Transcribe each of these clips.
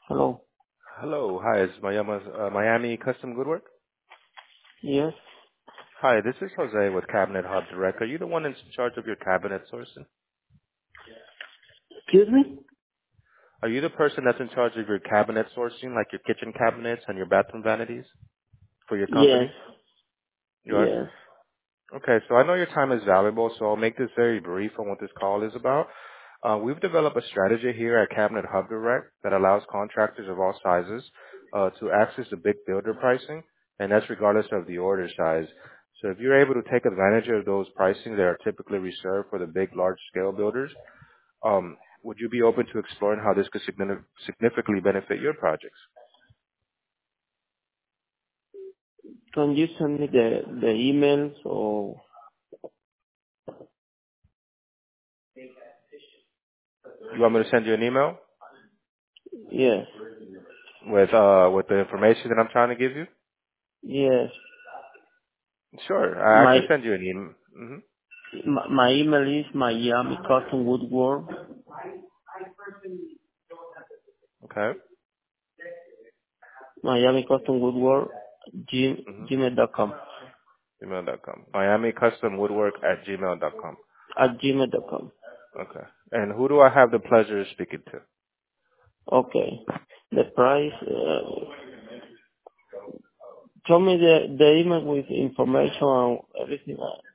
Hello. Hello. Hi, it's Miami Custom Woodwork. Yes. Hi, this is Jose with Cabinet Hub Direct. Are you the one in charge of your cabinet sourcing? Excuse me? Are you the person that's in charge of your cabinet sourcing, like your kitchen cabinets and your bathroom vanities for your Yes. company? You are? Yes. Okay, so I know your time is valuable, so I'll make this very brief on what this call is about. We've developed a strategy here at Cabinet Hub Direct that allows contractors of all sizes to access the big builder pricing, and that's regardless of the order size. So if you're able to take advantage of those pricing that are typically reserved for the big, large-scale builders, would you be open to exploring how this could significantly benefit your projects? Can you send me the emails or You want me to send you an email yes. with the information that I'm trying to give you? Yes. Sure, I My can send you an email. my email is Miami Custom Woodwork. Okay. Miami Custom Woodwork Mm-hmm. gmail.com. Gmail.com. Miami Custom Woodwork at gmail.com. At gmail.com. Okay. And who do I have the pleasure of speaking to? Okay. The price show me the email with information and everything.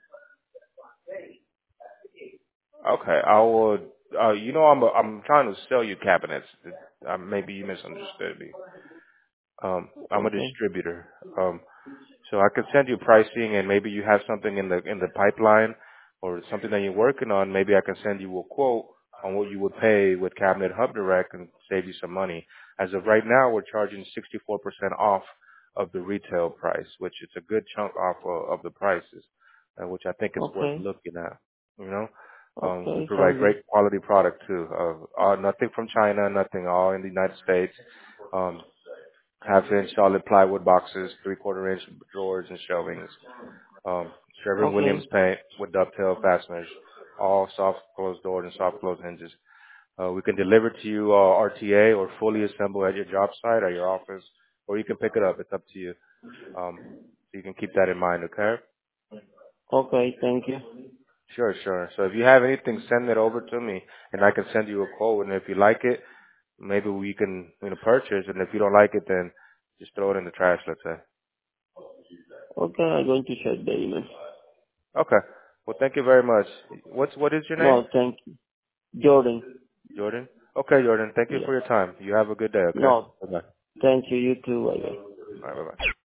Okay, I will. I'm trying to sell you cabinets. Maybe you misunderstood me. I'm a Okay. distributor. So I could send you pricing, and maybe you have something in the pipeline, or something that you're working on. Maybe I can send you a quote on what you would pay with Cabinet Hub Direct and save you some money. As of right now, we're charging 64% off of the retail price, which is a good chunk off of the prices, which I think is worth Okay. looking at. You know, we Okay. provide Sounds good. great quality product too. Nothing from China, nothing, all in the United States. Um, half-inch solid plywood boxes, three-quarter-inch drawers and shelvings. Sherwin-Williams Okay. paint with dovetail fasteners, all soft closed doors and soft closed hinges. We can deliver to you RTA or fully assemble at your job site or your office, or you can pick it up. It's up to you. So you can keep that in mind, okay? Okay. Thank you. Sure, sure. So if you have anything, send it over to me, and I can send you a quote. And if you like it, maybe we can purchase. And if you don't like it, then just throw it in the trash, let's say. Okay, I'm going to check the email. Okay. Well, thank you very much. What is your name? No, thank you. Jordan. Jordan? Okay, Jordan. Thank you Yeah. for your time. You have a good day, okay? No, Bye-bye. thank you. You too. Bye-bye. All right, bye-bye.